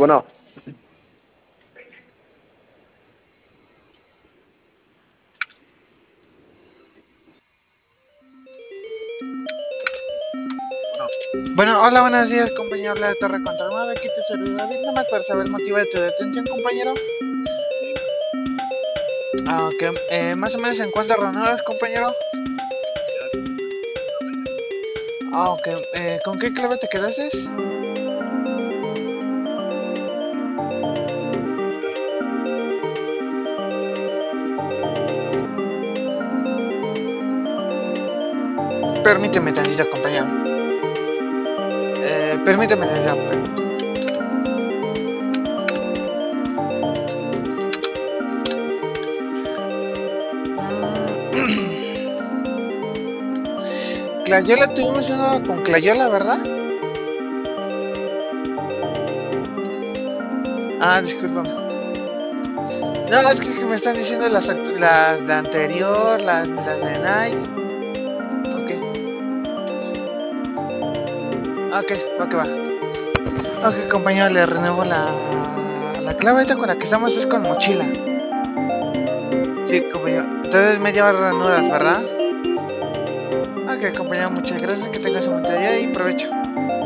Bueno, Bueno, hola, buenos días, compañero. Habla de Torre Control 9. Aquí te saludo David. No me puedes saber el motivo de tu detención, compañero. Ok, más o menos en cuántas reuniones, compañero. Ok, ¿con qué clave te quedaste? Permíteme tantito, compañero. Permíteme tantito. Clayola, tuvimos uno con Clayola, ¿verdad? Discúlpame. No, es que me están diciendo las de anterior, las de Nike. Ok, ok, va que va. Ok, compañero, le renuevo la clave. Ahorita con la que estamos es con mochila. Sí, compañero. Entonces me lleva ranuras, ¿verdad? Ok, compañero, muchas gracias. Que tengas un buen día y provecho.